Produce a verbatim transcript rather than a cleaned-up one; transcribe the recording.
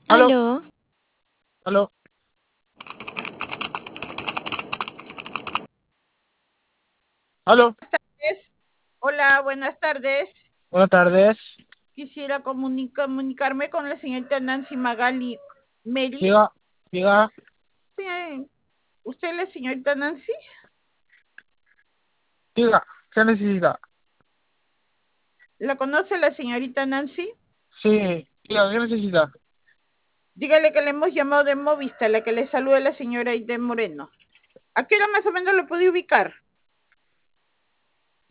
Aló, Aló, aló, aló. Es- Hola, buenas tardes. Buenas tardes. Quisiera comuni- comunicarme con la señorita Nancy Magali Meli. Diga, diga, Bien, ¿usted es la señorita Nancy? diga. ¿Qué necesita? ¿La conoce la señorita Nancy? Sí, diga, ¿qué necesita? Dígale que le hemos llamado de Movista, la que le saluda la señora Aide Moreno. ¿A qué hora más o menos lo puede ubicar?